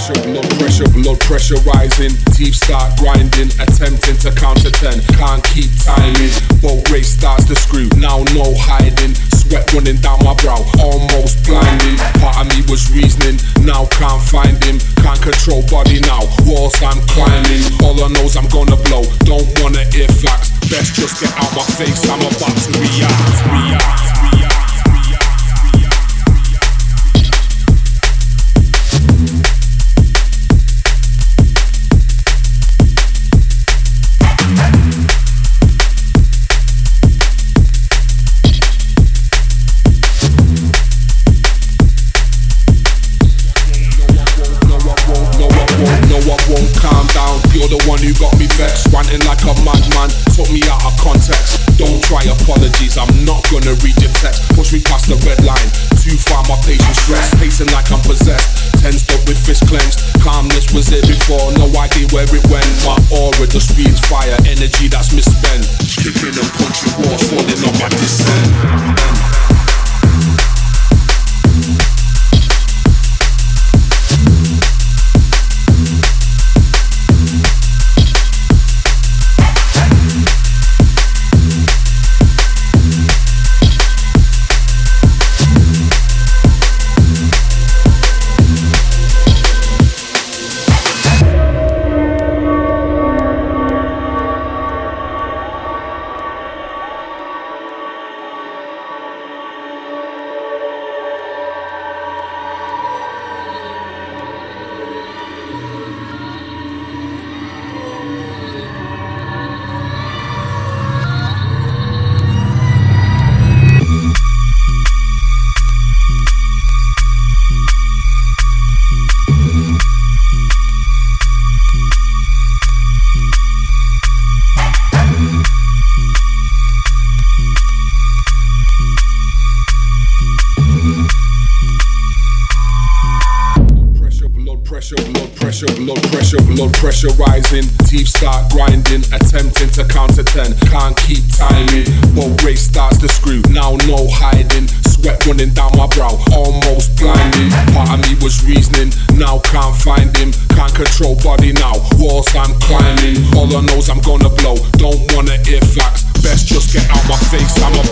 Blood pressure rising, teeth start grinding, attempting to counter 10, can't keep timing, boat race starts to screw, now no hiding, sweat running down my brow, almost blinding, part of me was reasoning, now can't find him, can't control body now, walls I'm climbing, all I know's I'm gonna blow, don't wanna hear facts, best just get out my face, I'm about to react. You're the one who got me vexed, ranting like a madman, took me out of context. Don't try apologies, I'm not gonna read your text. Push me past the red line, too far my patience stressed. Pacing like I'm possessed, tensed up with fist clenched. Calmness was there before, no idea where it went. My aura just speeds fire, energy that's misspent. Kicking and punching walls, falling on my descent. Blood pressure rising, teeth start grinding, attempting to counter 10, can't keep timing, boat race starts to screw, now no hiding, sweat running down my brow, almost blinding, part of me was reasoning, now can't find him, can't control body now, walls I'm climbing, all I know's I'm gonna blow, don't wanna hear facts, best just get out my face, I'm a